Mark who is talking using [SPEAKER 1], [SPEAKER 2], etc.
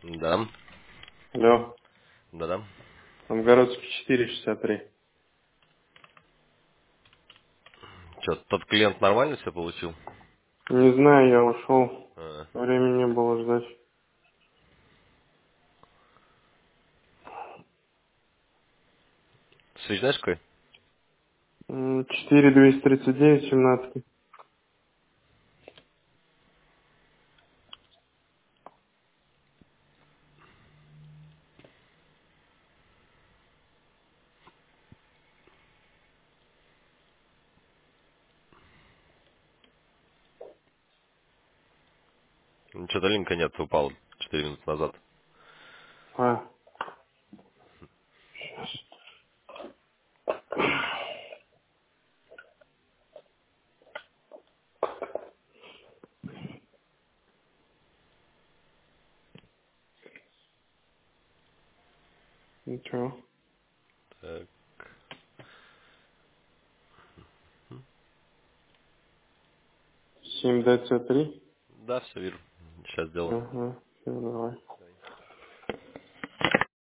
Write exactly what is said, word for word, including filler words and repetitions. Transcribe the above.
[SPEAKER 1] Да,
[SPEAKER 2] Алло,
[SPEAKER 1] да-да.
[SPEAKER 2] Новгородский четыре шестьдесят три.
[SPEAKER 1] Че, тот клиент нормально все получил?
[SPEAKER 2] Не знаю, я ушел.
[SPEAKER 1] А,
[SPEAKER 2] Времени не было ждать.
[SPEAKER 1] связь знаешь какой?
[SPEAKER 2] М, четыре двести тридцать девять семнадцать.
[SPEAKER 1] Что-то линка нет, упал четыре минуты назад.
[SPEAKER 2] А, ничего.
[SPEAKER 1] Так,
[SPEAKER 2] семь дц три.
[SPEAKER 1] да, все вижу. Сейчас сделаю.
[SPEAKER 2] Ага, все, давай.